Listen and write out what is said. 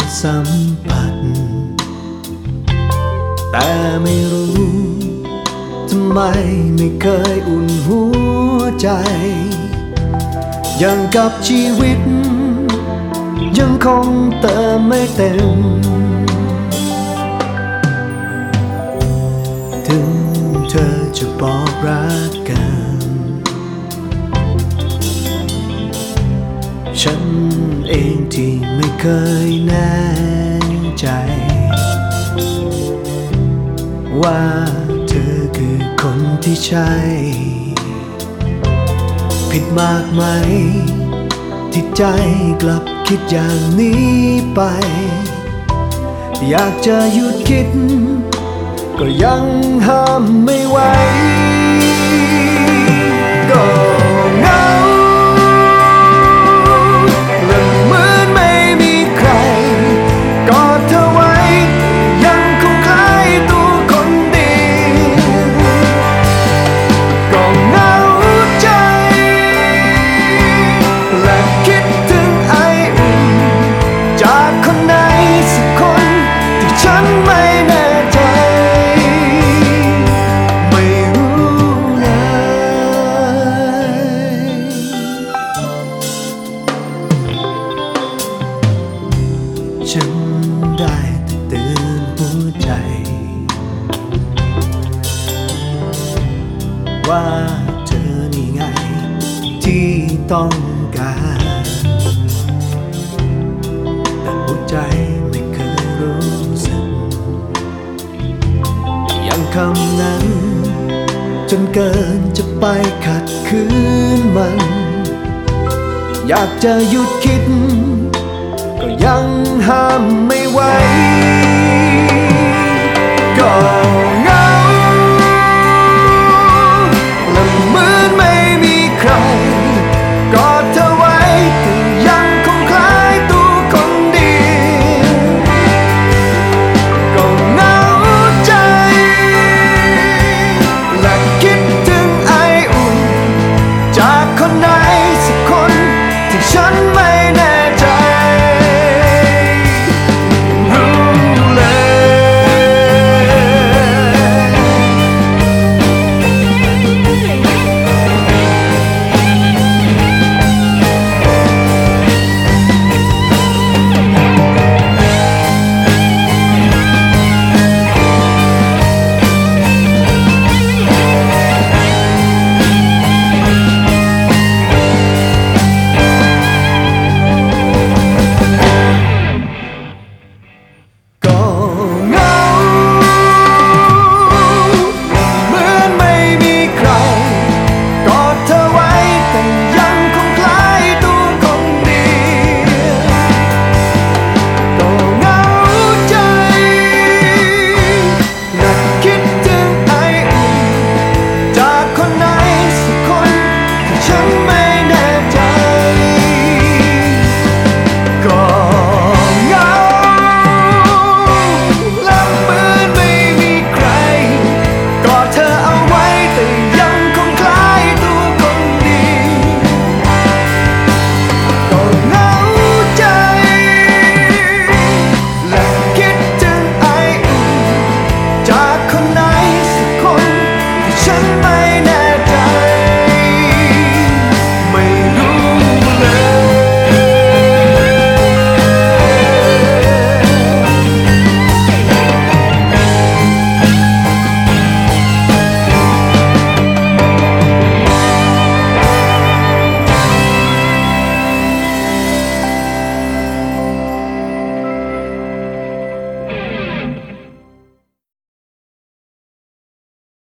สัมผัสแต่ไม่รู้ทำไมไม่เคยอุ่นหัวใจอย่างกับชีวิตยังคงเติมไม่เต็มถึงเธอจะบอกรักกันฉันเองที่ไม่เคยแน่ใจว่าเธอคือคนที่ใช่ผิดมากไหมที่ใจกลับคิดอย่างนี้ไปอยากจะหยุดคิดก็ยังห้ามไม่ไหวก็เหงาและเหมือนไม่มีใครกอดเธอไว้ยังคงคล้ายตัวคนดีก็เหงาใจและคิดถึงไออุ่นจากคนไหนสักคนที่ฉันไม่แน่ใจไม่รู้เลยฉันได้แต่เตือนหัวใจว่าเธอนี่ไงที่ต้องการแต่หัวใจไม่เคยรู้สึกอย่างคำนั้นจนเกินจะไปขัดขืนมันอยากจะหยุดคิด